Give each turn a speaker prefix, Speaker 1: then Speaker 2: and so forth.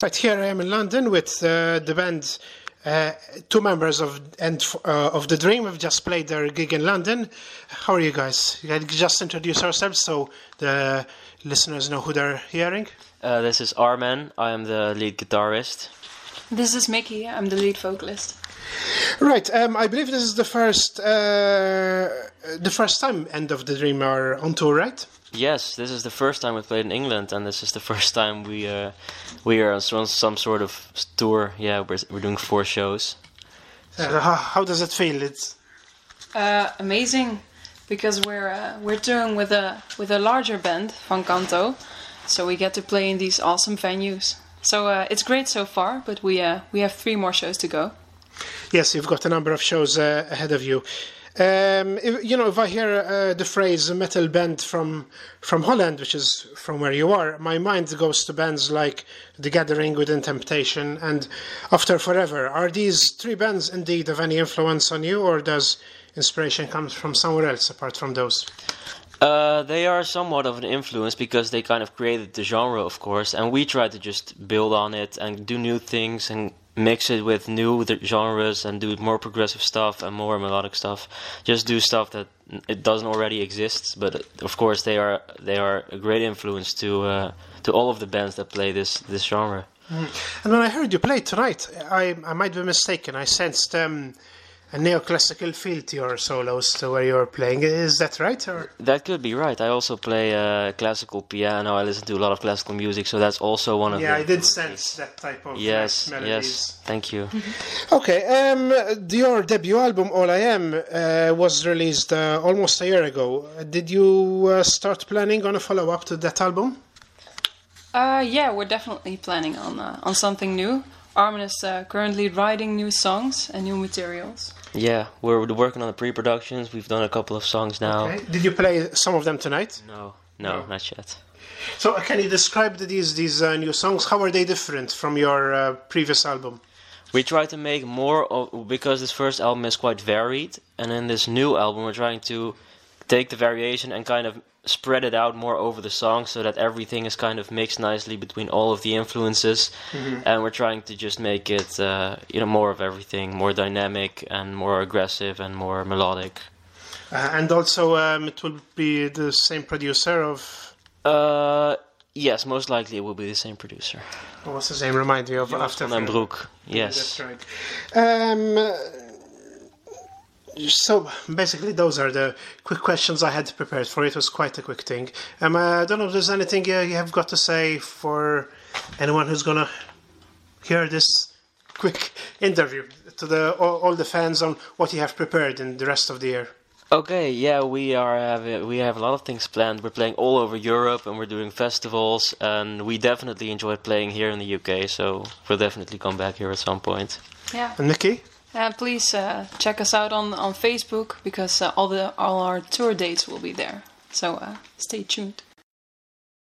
Speaker 1: Right, here I am in London with the band. Two members of The Dream have just played their gig in London. How are you guys? You can just introduce yourselves so the listeners know who they're hearing.
Speaker 2: This is Armen. I am the lead guitarist.
Speaker 3: This is Mickey. I'm the lead vocalist.
Speaker 1: Right. I believe this is the first time End of the Dream are on tour, right?
Speaker 2: Yes, this is the first time we played in England, and this is the first time we are on some sort of tour. Yeah, we're doing 4 shows.
Speaker 1: How does it feel? It's
Speaker 3: amazing, because we're touring with a larger band, Van Canto, so we get to play in these awesome venues. So it's great so far, but we have 3 more shows to go.
Speaker 1: Yes, you've got a number of shows ahead of you. If I hear the phrase metal band from Holland, which is from where you are, my mind goes to bands like The Gathering, Within Temptation, and After Forever. Are these 3 bands indeed of any influence on you, or does inspiration come from somewhere else apart from those?
Speaker 2: They are somewhat of an influence because they kind of created the genre, of course, and we try to just build on it and do new things and mix it with new genres and do more progressive stuff and more melodic stuff. Just do stuff that it doesn't already exist, but of course they are a great influence to all of the bands that play this genre.
Speaker 1: And when I heard you play tonight, I might be mistaken. I sensed a neoclassical feel to your solos, to where you're playing. Is that right? Or?
Speaker 2: That could be right. I also play classical piano. I listen to a lot of classical music, so that's also one of the...
Speaker 1: Yeah, I did sense that type of melodies.
Speaker 2: Yes, thank you.
Speaker 1: Okay, your debut album, All I Am, was released almost a year ago. Did you start planning on a follow-up to that album?
Speaker 3: Yeah, we're definitely planning on something new. Armen is currently writing new songs and new materials.
Speaker 2: Yeah, we're working on the pre-productions. We've done a couple of songs now.
Speaker 1: Okay. Did you play some of them tonight?
Speaker 2: No, not yet.
Speaker 1: So can you describe these new songs? How are they different from your previous album?
Speaker 2: We try to make more because this first album is quite varied, and in this new album we're trying to take the variation and kind of spread it out more over the songs so that everything is kind of mixed nicely between all of the influences. And we're trying to just make it more of everything, more dynamic and more aggressive and more melodic.
Speaker 1: And also it will be the same producer of...
Speaker 2: Yes, most likely it will be the same producer.
Speaker 1: What's his name? Remind me of After
Speaker 2: Van den Broek. Yes.
Speaker 1: Yeah, that's right. So basically those are the quick questions I had prepared for. It was quite a quick thing. I don't know if there's anything you have got to say for anyone who's going to hear this quick interview to all the fans on what you have prepared in the rest of the year.
Speaker 2: Okay, yeah, we have a lot of things planned. We're playing all over Europe and we're doing festivals, and we definitely enjoyed playing here in the UK, so we'll definitely come back here at some point.
Speaker 3: Yeah.
Speaker 1: And Nikki?
Speaker 3: Please check us out on Facebook, because all our tour dates will be there. So stay tuned.